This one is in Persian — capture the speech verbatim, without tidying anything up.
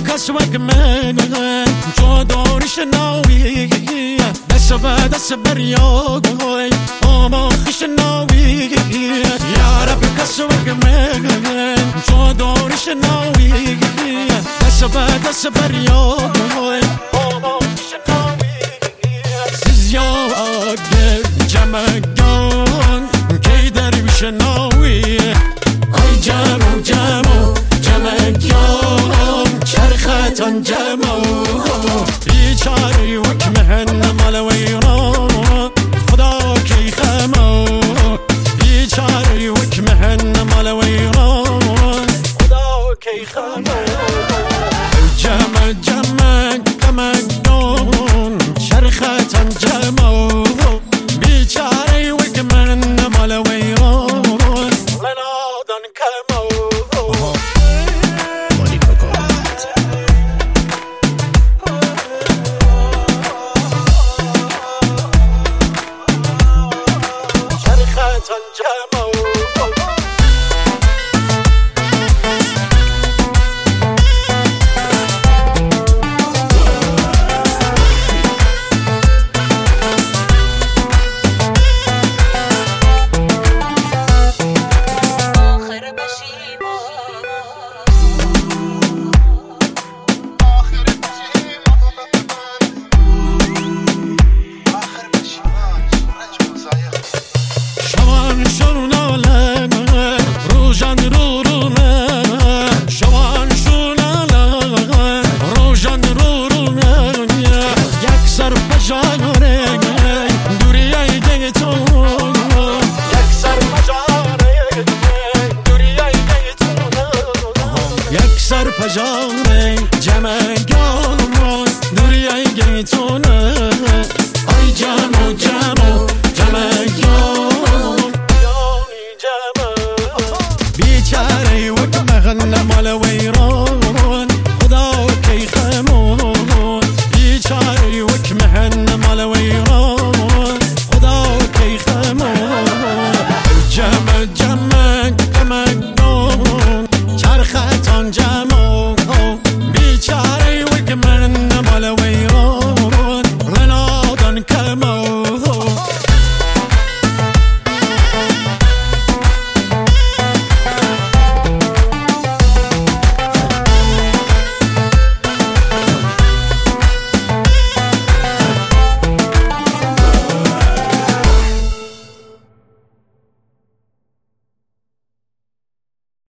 کس وگ من جو دارش ناوی دست به دست بریا آما خش ناوی یا رب کس وگ من جو دارش ناوی دست به دست بریا آما خش ناوی سیزیاد جمگان کی درویش ناوی ای جمو جمو جمگان چرختان جمو بیچاری وک مهن مال ویران خدا کی خمو بیچاری وک مهن مال ویران خدا کی خمو جمع جمع جمگان چرختان